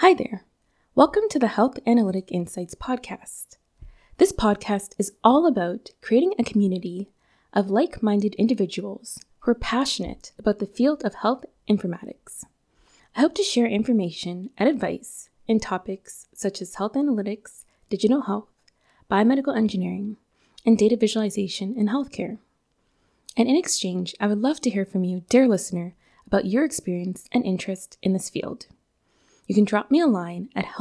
Hi there. Welcome to the Health Analytic Insights podcast. This podcast is all about creating a community of like-minded individuals who are passionate about the field of health informatics. I hope to share information and advice in topics such as health analytics, digital health, biomedical engineering, and data visualization in healthcare. And in exchange, I would love to hear from you, dear listener, about your experience and interest in this field. You can drop me a line at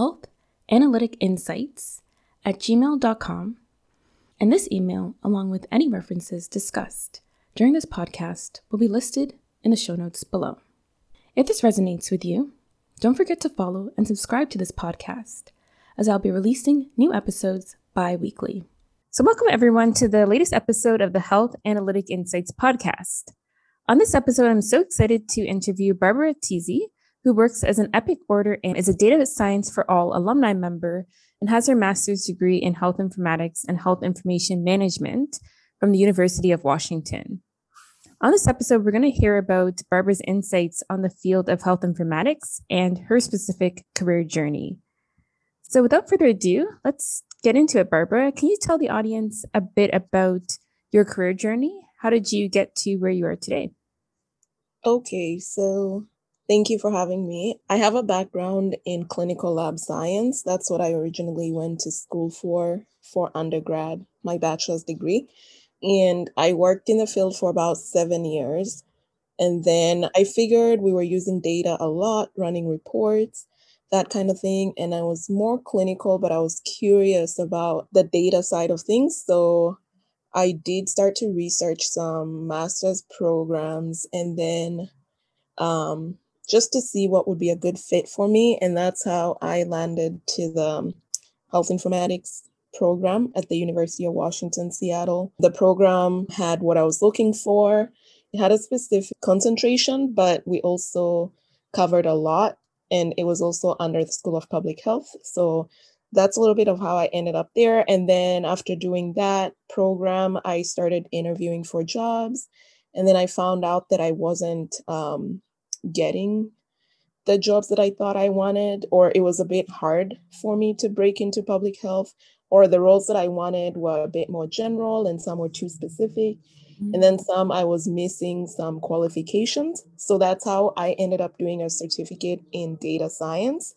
healthanalyticinsights@gmail.com, and this email, along with any references discussed during this podcast, will be listed in the show notes below. If this resonates with you, don't forget to follow and subscribe to this podcast, as I'll be releasing new episodes bi-weekly. So welcome everyone to the latest episode of the Health Analytic Insights podcast. On this episode, I'm so excited to interview Barbara Tizzi, who works as an Epic Order and is a Data Science for All alumni member and has her master's degree in health informatics and health information management from the University of Washington. On this episode, we're going to hear about Barbara's insights on the field of health informatics and her specific career journey. So without further ado, let's get into it, Barbara. Can you tell the audience a bit about your career journey? How did you get to where you are today? Okay, so thank you for having me. I have a background in clinical lab science. That's what I originally went to school for undergrad, my bachelor's degree. And I worked in the field for about 7 years. And then I figured we were using data a lot, running reports, that kind of thing. And I was more clinical, but I was curious about the data side of things. So I did start to research some master's programs and then just to see what would be a good fit for me. And that's how I landed to the health informatics program at the University of Washington, Seattle. The program had what I was looking for. It had a specific concentration, but we also covered a lot. And it was also under the School of Public Health. So that's a little bit of how I ended up there. And then after doing that program, I started interviewing for jobs. And then I found out that I wasn't getting the jobs that I thought I wanted, or it was a bit hard for me to break into public health, or the roles that I wanted were a bit more general and some were too specific. And then some I was missing some qualifications. So that's how I ended up doing a certificate in data science.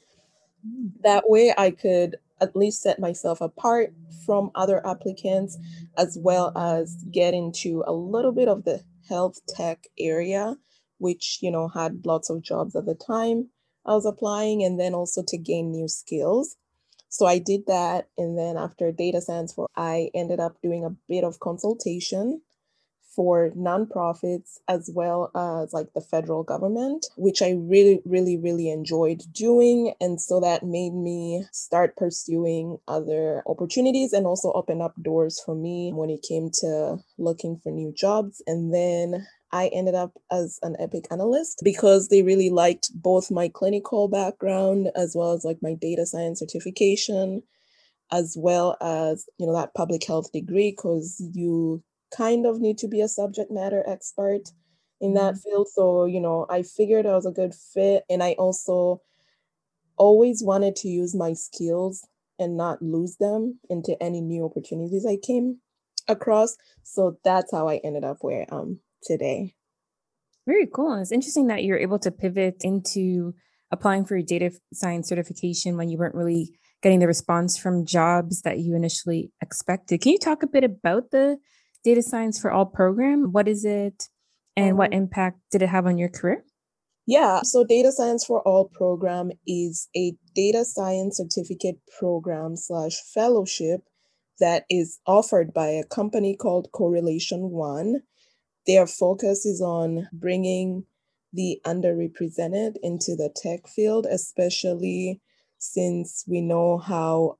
That way I could at least set myself apart from other applicants, as well as get into a little bit of the health tech area, which, had lots of jobs at the time I was applying, and then also to gain new skills. So I did that. And then after data science I ended up doing a bit of consultation for nonprofits as well as like the federal government, which I really, really, really enjoyed doing. And so that made me start pursuing other opportunities and also open up doors for me when it came to looking for new jobs. And then I ended up as an Epic analyst because they really liked both my clinical background as well as like my data science certification, as well as, that public health degree, because you kind of need to be a subject matter expert in that field. So, I figured I was a good fit. And I also always wanted to use my skills and not lose them into any new opportunities I came across. So that's how I ended up where I am today. Very cool. It's interesting that you're able to pivot into applying for your data science certification when you weren't really getting the response from jobs that you initially expected. Can you talk a bit about the Data Science for All program? What is it and what impact did it have on your career? Yeah, so Data Science for All program is a data science certificate program / fellowship that is offered by a company called Correlation One. Their focus is on bringing the underrepresented into the tech field, especially since we know how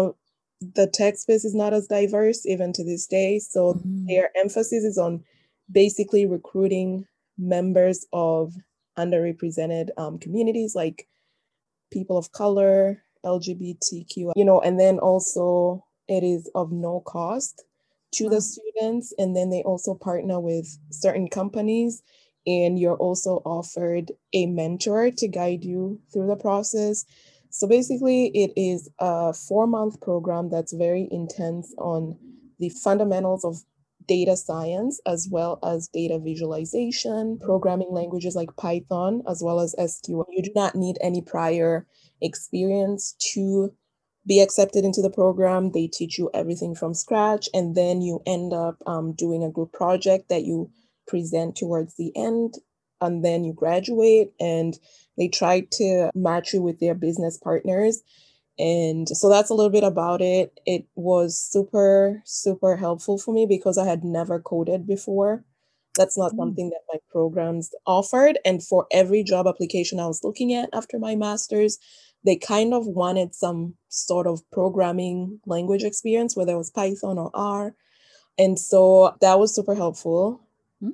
the tech space is not as diverse even to this day. So their emphasis is on basically recruiting members of underrepresented communities like people of color, LGBTQ, and then also it is of no cost to the students. And then they also partner with certain companies, and you're also offered a mentor to guide you through the process. So basically, it is a 4-month program that's very intense on the fundamentals of data science, as well as data visualization, programming languages like Python, as well as SQL. You do not need any prior experience to be accepted into the program. They teach you everything from scratch, and then you end up doing a group project that you present towards the end, and then you graduate, and they try to match you with their business partners. And so that's a little bit about it. It was super, super helpful for me because I had never coded before. That's not something that my programs offered. And for every job application I was looking at after my master's, they kind of wanted some sort of programming language experience, whether it was Python or R. And so that was super helpful.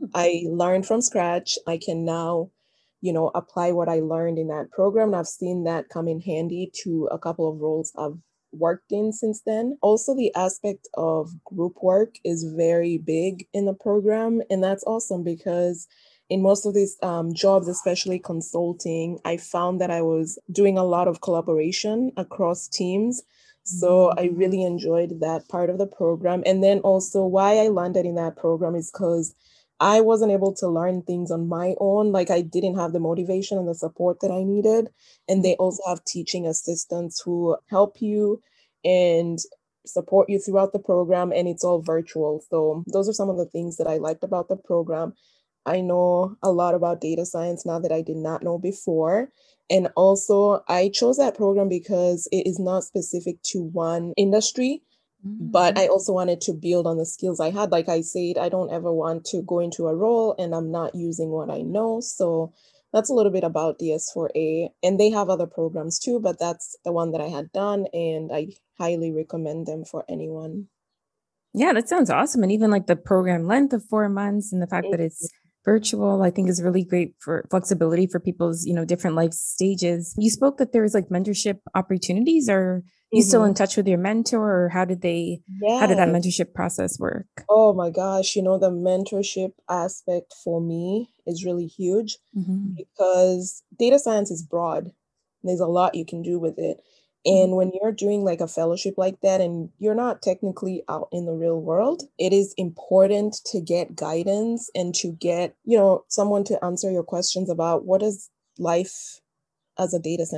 I learned from scratch. I can now, apply what I learned in that program. And I've seen that come in handy to a couple of roles I've worked in since then. Also, the aspect of group work is very big in the program. And that's awesome because in most of these jobs, especially consulting, I found that I was doing a lot of collaboration across teams. So I really enjoyed that part of the program. And then also why I landed in that program is because I wasn't able to learn things on my own. Like I didn't have the motivation and the support that I needed. And they also have teaching assistants who help you and support you throughout the program, and it's all virtual. So those are some of the things that I liked about the program. I know a lot about data science now that I did not know before. And also, I chose that program because it is not specific to one industry, but I also wanted to build on the skills I had. Like I said, I don't ever want to go into a role and I'm not using what I know. So that's a little bit about DS4A. And they have other programs too, but that's the one that I had done, and I highly recommend them for anyone. Yeah, that sounds awesome. And even like the program length of 4 months and the fact that it's virtual, I think is really great for flexibility for people's, different life stages. You spoke that there was like mentorship opportunities. Are you still Mm-hmm. in touch with your mentor, or how did that Yes. mentorship process work? Oh my gosh, the mentorship aspect for me is really huge Hmm. because data science is broad. There's a lot you can do with it. And when you're doing like a fellowship like that and you're not technically out in the real world, it is important to get guidance and to get, someone to answer your questions about what does life as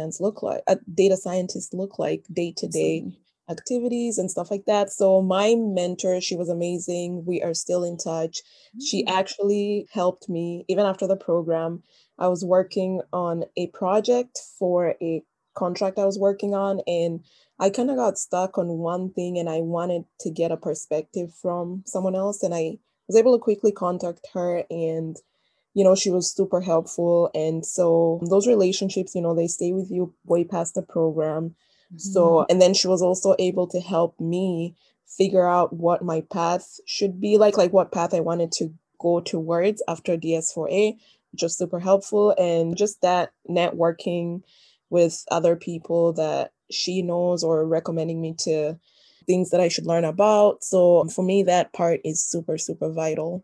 a data scientist look like day to day Absolutely. activities and stuff like that. So my mentor, she was amazing. We are still in touch. She actually helped me even after the program. I was working on a project for a contract I was working on, and I kind of got stuck on one thing and I wanted to get a perspective from someone else, and I was able to quickly contact her, and she was super helpful. And so those relationships, they stay with you way past the program. So, and then she was also able to help me figure out what my path should be like what path I wanted to go towards after DS4A, which was super helpful. And just that networking with other people that she knows or recommending me to things that I should learn about. So for me, that part is super, super vital.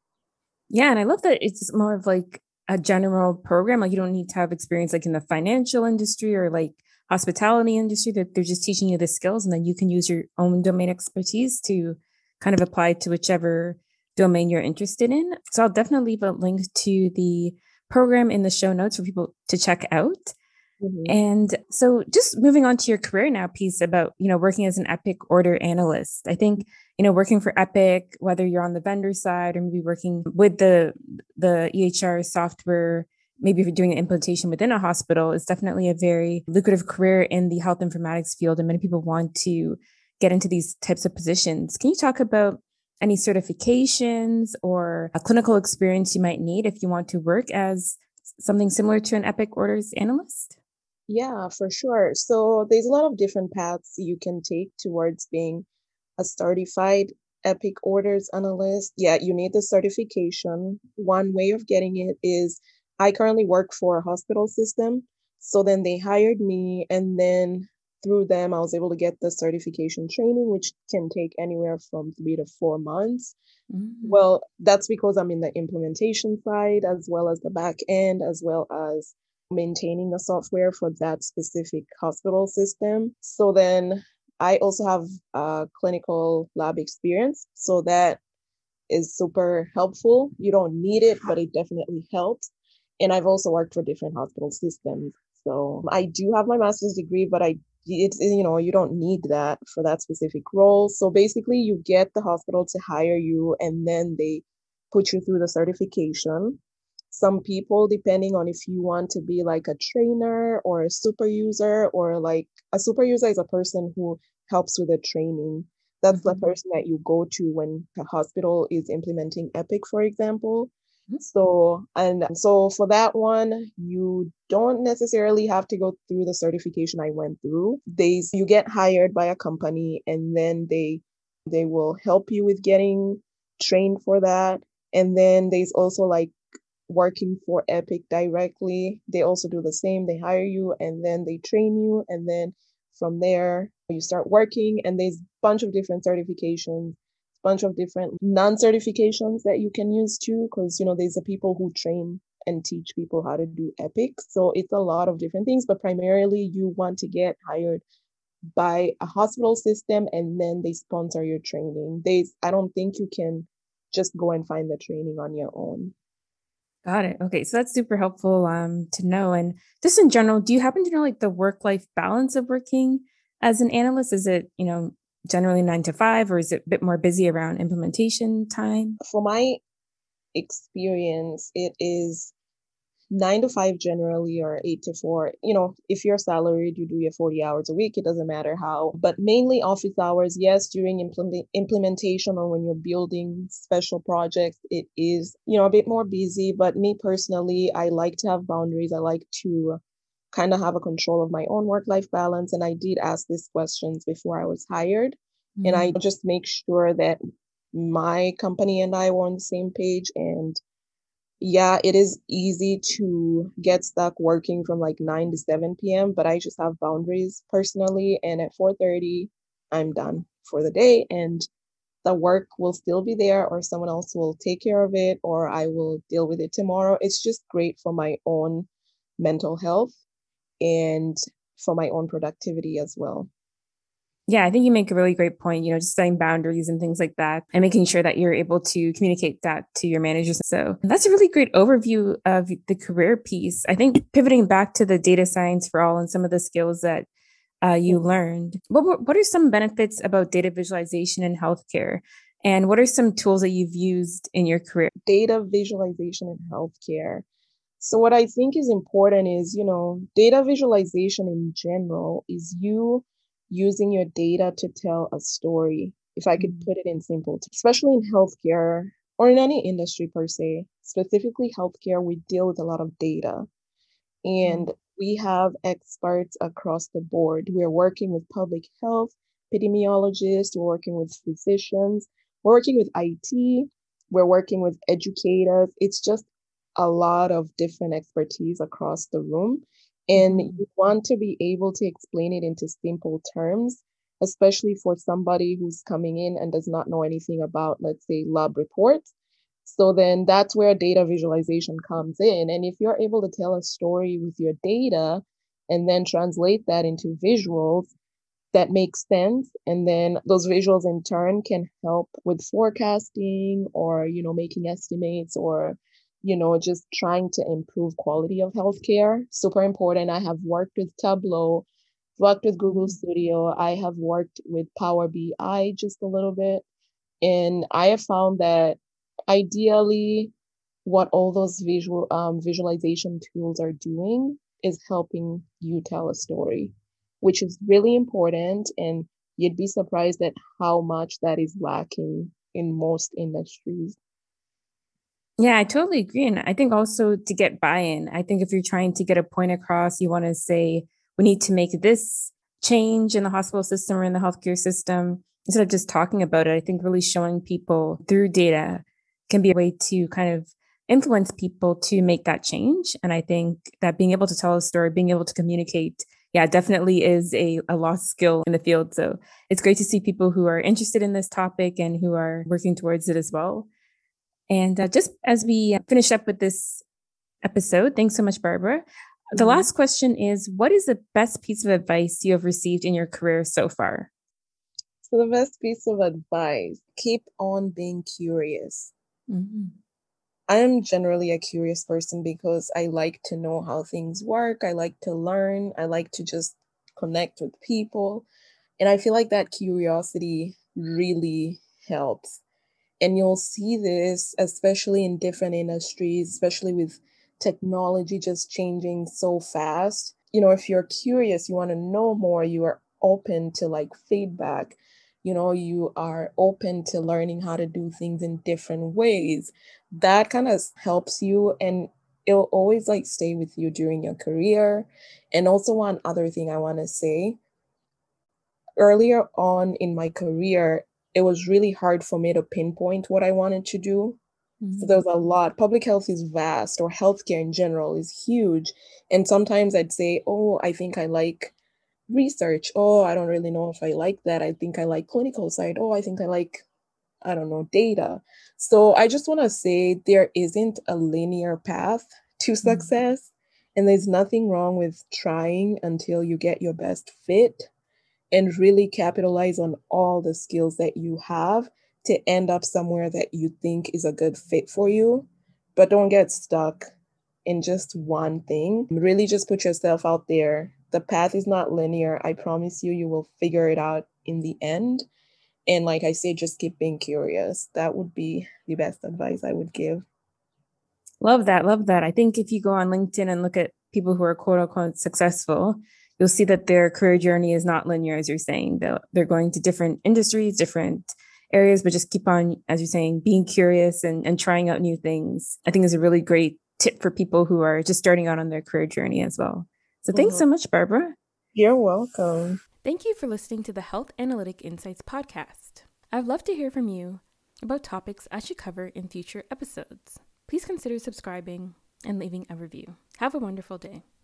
Yeah, and I love that it's more of like a general program. Like you don't need to have experience like in the financial industry or like hospitality industry. That they're just teaching you the skills, and then you can use your own domain expertise to kind of apply to whichever domain you're interested in. So I'll definitely leave a link to the program in the show notes for people to check out. Mhm. And so just moving on to your career now piece about, working as an Epic order analyst. I think, working for Epic, whether you're on the vendor side or maybe working with the EHR software, maybe if you're doing an implementation within a hospital, is definitely a very lucrative career in the health informatics field. And many people want to get into these types of positions. Can you talk about any certifications or a clinical experience you might need if you want to work as something similar to an Epic orders analyst? Yeah, for sure. So there's a lot of different paths you can take towards being a certified Epic Orders analyst. Yeah, you need the certification. One way of getting it is I currently work for a hospital system. So then they hired me, and then through them, I was able to get the certification training, which can take anywhere from 3 to 4 months. Mm. Well, that's because I'm in the implementation side as well as the back end, as well as maintaining the software for that specific hospital system. So then I also have clinical lab experience. So that is super helpful. You don't need it, but it definitely helps. And I've also worked for different hospital systems. So I do have my master's degree, but it's, you don't need that for that specific role. So basically you get the hospital to hire you and then they put you through the certification. Some people, depending on if you want to be like a trainer or a super user, or like a super user is a person who helps with the training. That's the person that you go to when the hospital is implementing Epic, for example. So for that one, you don't necessarily have to go through the certification I went through. You get hired by a company and then they will help you with getting trained for that. And then there's also like working for Epic directly. They also do the same. They hire you and then they train you. And then from there, you start working. And there's a bunch of different certifications, bunch of different non-certifications that you can use too, because there's the people who train and teach people how to do Epic. So it's a lot of different things, but primarily you want to get hired by a hospital system and then they sponsor your training. I don't think you can just go and find the training on your own. Got it. Okay. So that's super helpful to know. And just in general, do you happen to know like the work-life balance of working as an analyst? Is it, generally 9 to 5, or is it a bit more busy around implementation time? For my experience, it is 9 to 5 generally, or 8 to 4. If you're salaried, you do your 40 hours a week. It doesn't matter how, but mainly office hours. Yes, during implementation or when you're building special projects, it is, a bit more busy. But me personally, I like to have boundaries. I like to kind of have a control of my own work-life balance. And I did ask these questions before I was hired. And I just make sure that my company and I were on the same page. And yeah, it is easy to get stuck working from like 9 to 7 p.m., but I just have boundaries personally. And at 4:30, I'm done for the day. And the work will still be there, or someone else will take care of it, or I will deal with it tomorrow. It's just great for my own mental health and for my own productivity as well. Yeah, I think you make a really great point, just setting boundaries and things like that and making sure that you're able to communicate that to your managers. So that's a really great overview of the career piece. I think pivoting back to the data science for all and some of the skills that you learned, what are some benefits about data visualization in healthcare? And what are some tools that you've used in your career? Data visualization in healthcare. So what I think is important is, data visualization in general is you using your data to tell a story, if I could put it in simple terms, especially in healthcare or in any industry per se. Specifically healthcare, we deal with a lot of data and we have experts across the board. We're working with public health, epidemiologists, we're working with physicians, we're working with IT, we're working with educators. It's just a lot of different expertise across the room. And you want to be able to explain it into simple terms, especially for somebody who's coming in and does not know anything about, let's say, lab reports. So then that's where data visualization comes in. And if you're able to tell a story with your data and then translate that into visuals, that makes sense. And then those visuals in turn can help with forecasting or, making estimates or, just trying to improve quality of healthcare. Super important. I have worked with Tableau, worked with Google Studio. I have worked with Power BI just a little bit. And I have found that ideally what all those visualization tools are doing is helping you tell a story, which is really important. And you'd be surprised at how much that is lacking in most industries. Yeah, I totally agree. And I think also to get buy-in, I think if you're trying to get a point across, you want to say, we need to make this change in the hospital system or in the healthcare system, instead of just talking about it. I think really showing people through data can be a way to kind of influence people to make that change. And I think that being able to tell a story, being able to communicate, yeah, definitely is a lost skill in the field. So it's great to see people who are interested in this topic and who are working towards it as well. And just as we finish up with this episode, thanks so much, Barbara. The last question is, what is the best piece of advice you have received in your career so far? So the best piece of advice, keep on being curious. I am generally a curious person because I like to know how things work. I like to learn. I like to just connect with people. And I feel like that curiosity really helps. And you'll see this, especially in different industries, especially with technology just changing so fast. If you're curious, you want to know more, you are open to like feedback, you are open to learning how to do things in different ways. That kind of helps you, and it'll always like stay with you during your career. And also, one other thing I want to say, earlier on in my career, it was really hard for me to pinpoint what I wanted to do. So there's a lot. Public health is vast, or healthcare in general is huge. And sometimes I'd say, oh, I think I like research. Oh, I don't really know if I like that. I think I like clinical side. Oh, I think I like, I don't know, data. So I just want to say there isn't a linear path to success. And there's nothing wrong with trying until you get your best fit and really capitalize on all the skills that you have to end up somewhere that you think is a good fit for you. But don't get stuck in just one thing. Really just put yourself out there. The path is not linear. I promise you, you will figure it out in the end. And like I say, just keep being curious. That would be the best advice I would give. Love that. Love that. I think if you go on LinkedIn and look at people who are quote unquote successful, you'll see that their career journey is not linear, as you're saying. They're going to different industries, different areas, but just keep on, as you're saying, being curious and trying out new things. I think is a really great tip for people who are just starting out on their career journey as well. So thanks so much, Barbara. You're welcome. Thank you for listening to the Health Analytic Insights podcast. I'd love to hear from you about topics I should cover in future episodes. Please consider subscribing and leaving a review. Have a wonderful day.